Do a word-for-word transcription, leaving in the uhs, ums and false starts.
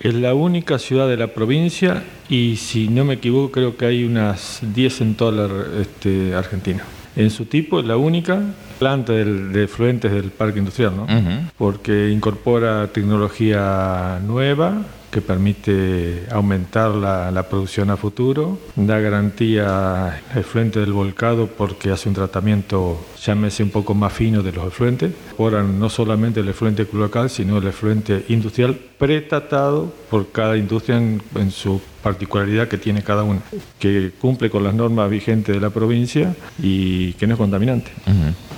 Es la única ciudad de la provincia y, si no me equivoco, creo que hay unas diez en toda la este, Argentina. En su tipo es la única planta del, de efluentes del parque industrial, ¿no? Uh-huh. Porque incorpora tecnología nueva que permite aumentar la, la producción a futuro, da garantía al efluente del volcado porque hace un tratamiento, llámese un poco más fino de los efluentes. Incorporan no solamente el efluente cloacal, sino el efluente industrial pretratado por cada industria en, en su particularidad que tiene cada una, que cumple con las normas vigentes de la provincia y que no es contaminante. Uh-huh.